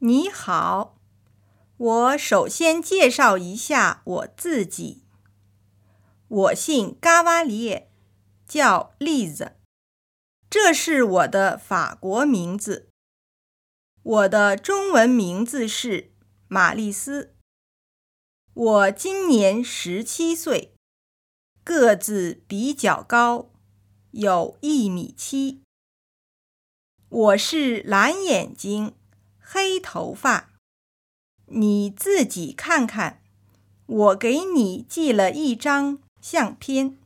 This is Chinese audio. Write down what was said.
你好，我首先介绍一下我自己。我姓嘎瓦列，叫丽子，这是我的法国名字。我的中文名字是玛丽丝。我今年17岁，个子比较高，有1.7米。我是蓝眼睛，黑头发。你自己看看，我给你寄了一张相片。